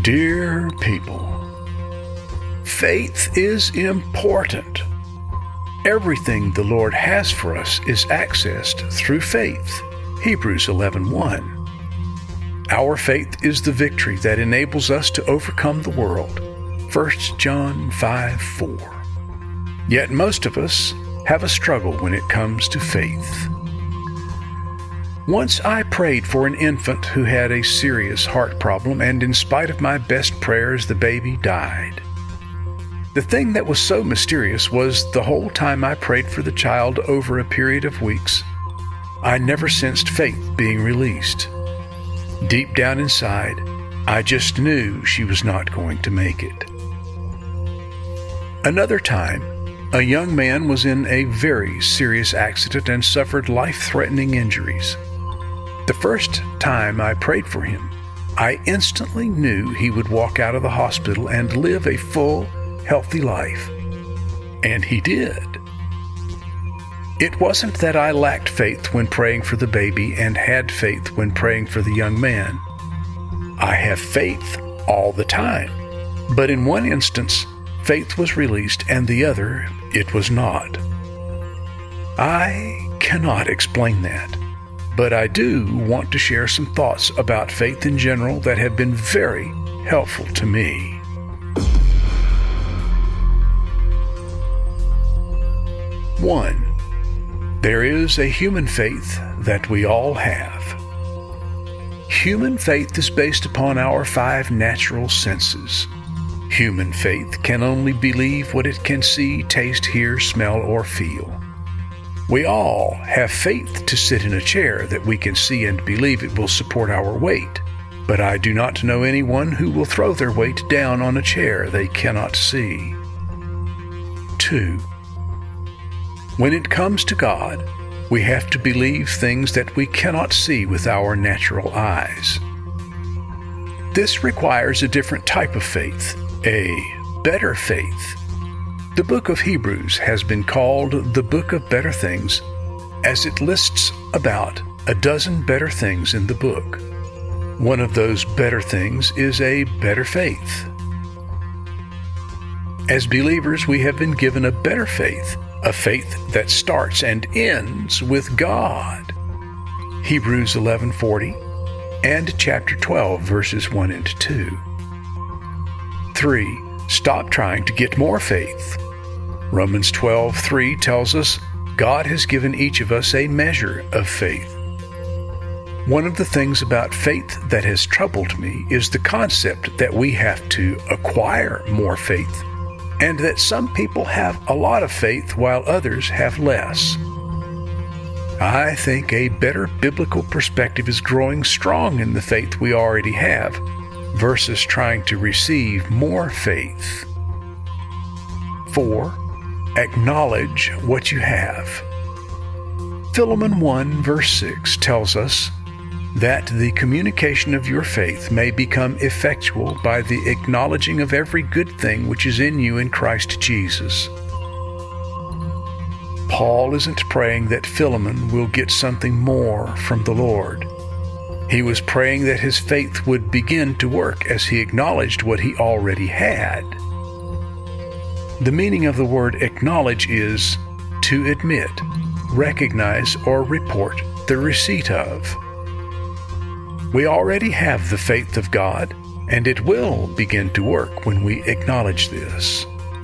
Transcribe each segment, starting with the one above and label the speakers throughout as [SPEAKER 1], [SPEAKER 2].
[SPEAKER 1] Dear people, faith is important. Everything the Lord has for us is accessed through faith. Hebrews 11:1. Our faith is the victory that enables us to overcome the world. 1 John 5:4. Yet most of us have a struggle when it comes to faith. Once I prayed for an infant who had a serious heart problem, and in spite of my best prayers, the baby died. The thing that was so mysterious was the whole time I prayed for the child over a period of weeks, I never sensed faith being released. Deep down inside, I just knew she was not going to make it. Another time, a young man was in a very serious accident and suffered life-threatening injuries. The first time I prayed for him, I instantly knew he would walk out of the hospital and live a full, healthy life. And he did. It wasn't that I lacked faith when praying for the baby and had faith when praying for the young man. I have faith all the time. But in one instance, faith was released, and the other, it was not. I cannot explain that. But I do want to share some thoughts about faith in general that have been very helpful to me. 1. There is a human faith that we all have. Human faith is based upon our 5 natural senses. Human faith can only believe what it can see, taste, hear, smell, or feel. We all have faith to sit in a chair that we can see and believe it will support our weight, but I do not know anyone who will throw their weight down on a chair they cannot see. 2. When it comes to God, we have to believe things that we cannot see with our natural eyes. This requires a different type of faith, a better faith. The book of Hebrews has been called the book of better things, as it lists about a dozen better things in the book. One of those better things is a better faith. As believers, we have been given a better faith, a faith that starts and ends with God. Hebrews 11:40 and chapter 12, verses 1 and 2. 3. Stop trying to get more faith. Romans 12:3 tells us God has given each of us a measure of faith. One of the things about faith that has troubled me is the concept that we have to acquire more faith, and that some people have a lot of faith while others have less. I think a better biblical perspective is growing strong in the faith we already have versus trying to receive more faith. 4. Acknowledge what you have. Philemon 1 verse 6 tells us that the communication of your faith may become effectual by the acknowledging of every good thing which is in you in Christ Jesus. Paul isn't praying that Philemon will get something more from the Lord. He was praying that his faith would begin to work as he acknowledged what he already had. The meaning of the word acknowledge is to admit, recognize, or report the receipt of. We already have the faith of God, and it will begin to work when we acknowledge this.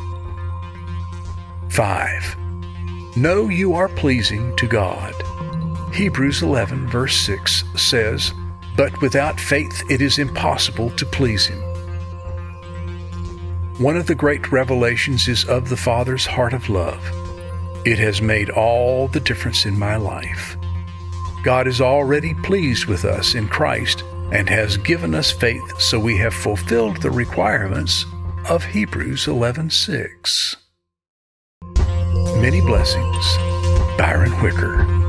[SPEAKER 1] 5. Know you are pleasing to God. Hebrews 11 verse 6 says, "But without faith it is impossible to please Him." One of the great revelations is of the Father's heart of love. It has made all the difference in my life. God is already pleased with us in Christ and has given us faith, so we have fulfilled the requirements of Hebrews 11:6. Many blessings. Byron Whicker.